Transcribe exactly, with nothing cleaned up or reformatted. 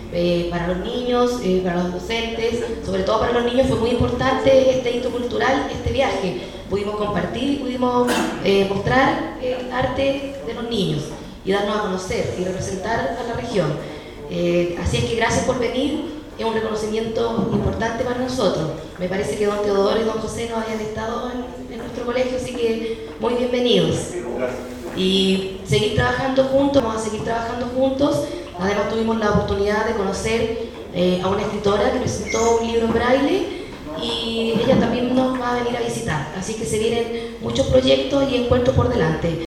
eh, para los niños, eh, para los docentes, sobre todo para los niños fue muy importante este hito cultural, este viaje. Pudimos compartir y pudimos eh, mostrar el arte de los niños y darnos a conocer y representar a la región. Eh, así es que gracias por venir. Es un reconocimiento importante para nosotros. Me parece que don Teodoro y don José no habían estado en, en nuestro colegio, así que muy bienvenidos. Y seguir trabajando juntos, vamos a seguir trabajando juntos. Además tuvimos la oportunidad de conocer eh, a una escritora que presentó un libro en braille y ella también nos va a venir a visitar. Así que se vienen muchos proyectos y encuentros por delante.